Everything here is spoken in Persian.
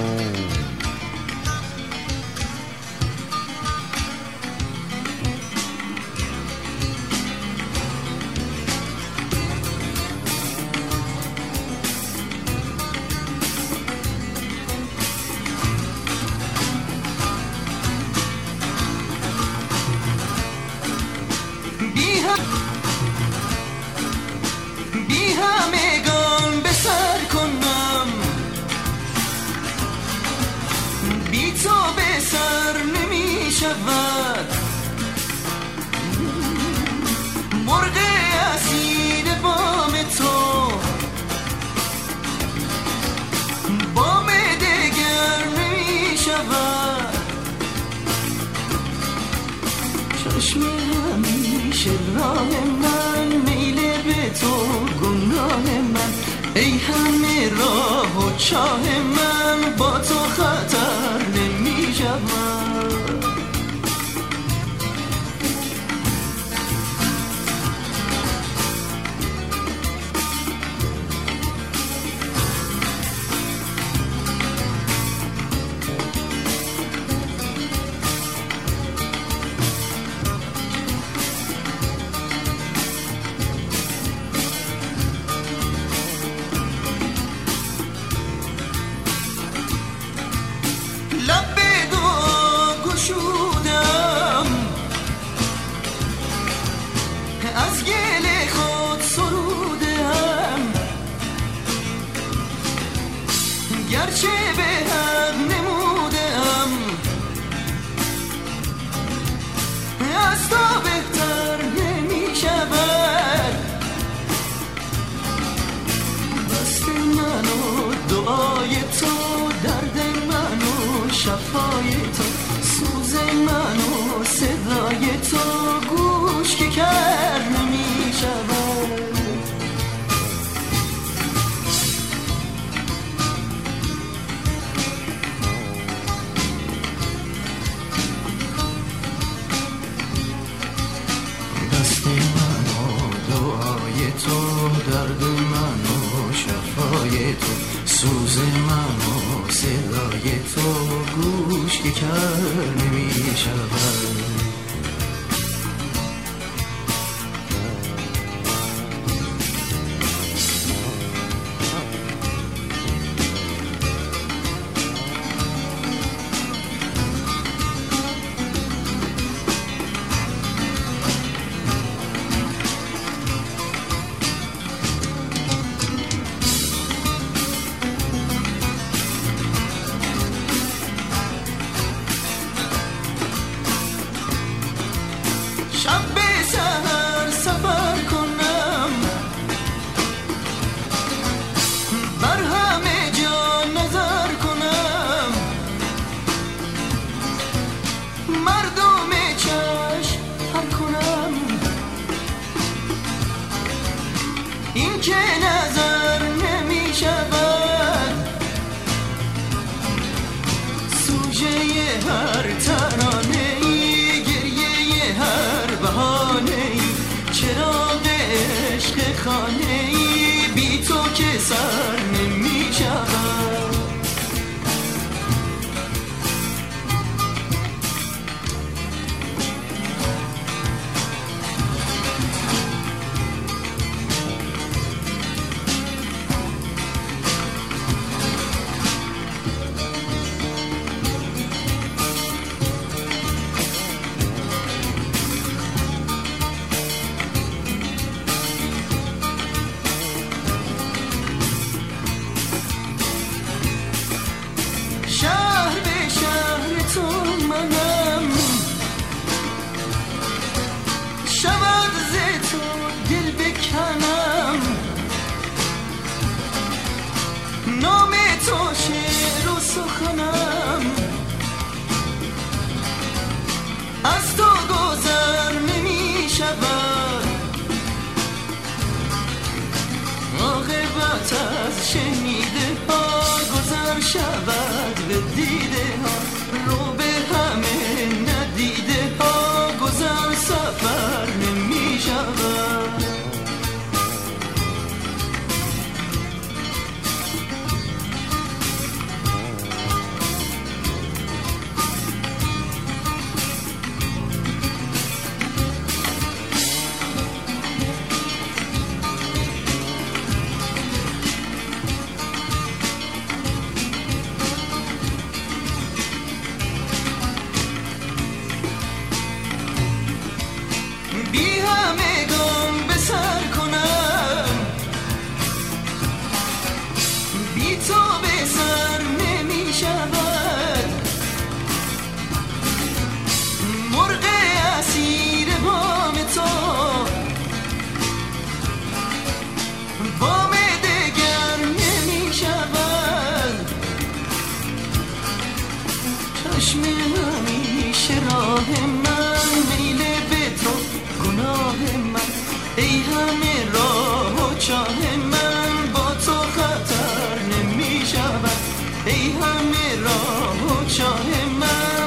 بی همگان به سر کنم، بی تو به سر نمی شود. مرغ اسیر بام تو بام دگر نمی شود. چشم همیشه راه من، میل به تو گناه من. ای همه راه و چاه من، با تو خطر نمی شود. از گل خود سرودم، گرچه به حق نمودم، از تو بهتر نمی شود. دست من و دعای تو، درد من و شفای تو، سوز من و صدای تو، گوش که کر نمی شود. دست من و دعای تو، درد من و شفای تو، سوز من و صدای تو، گوش که کر نمی شود. شب به سحر سفر کنم، بر همه جا نظر کنم، مردم چشم حل کنم. این که نظر نمی شود، سوژه هر ترانه، چراغ عشق خانه‌ای، بی تو که سر نمی شود. شهر به شهر تو منم، شود ز تو دل بکنم. نام تو شعر و سخنم، از تو گذر نمی شود. عاقبت از شنیده ها گذر شود به دیده ها، رو به همه ندیده ها گذر سفر نمی شود. ای همه راه و چاه من.